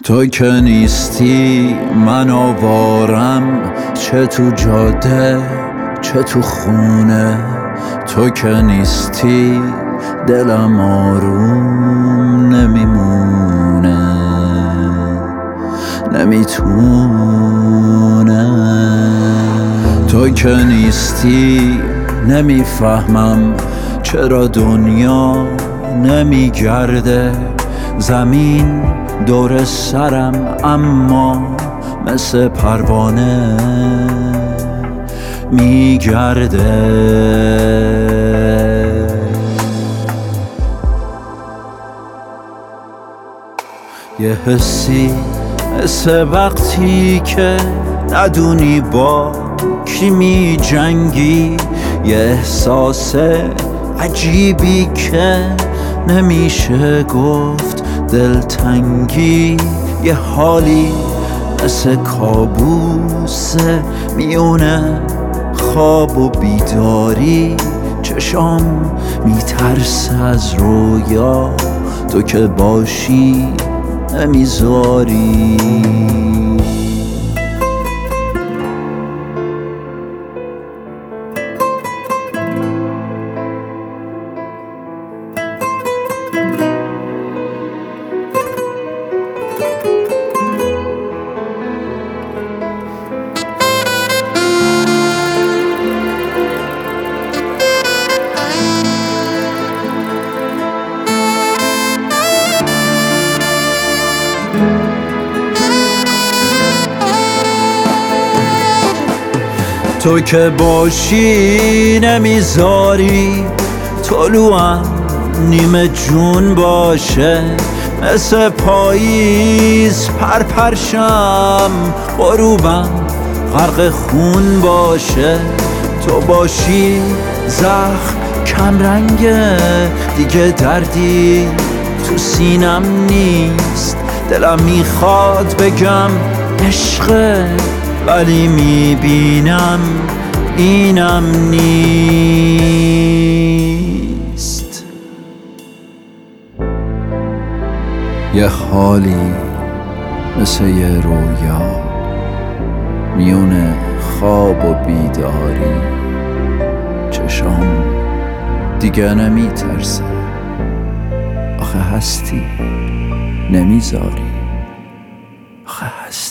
تو که نیستی من آوارم، چه تو جاده چه تو خونه. تو که نیستی دلم آروم نمیمونه، نمیتونه. تو که نیستی نمیفهمم چرا دنیا نمیگرده. زمین دور سرم اما مثل پروانه میگرده. یه حسی مثل وقتی که ندونی با کی می جنگی، یه احساس عجیبی که نمیشه گفت دلتنگی. یه حالی مثل کابوس میونه خواب و بیداری، چشام میترسه از رویا، تو که باشی نمیذاری. تو که باشی نمیذاری طلوعم نیمه جون باشه، مثل پاییز پرپرشم غروبم غرق خون باشه. تو باشی زخم کم رنگه دیگه، دردی تو سینم نیست. دلم میخواد بگم عشقه ولی میبینم اینم نیست. یه حالی مثل یه رویا میونه خواب و بیداری، چشام دیگه نمیترسه. آخه هستی نمیذاری، آخه هستی.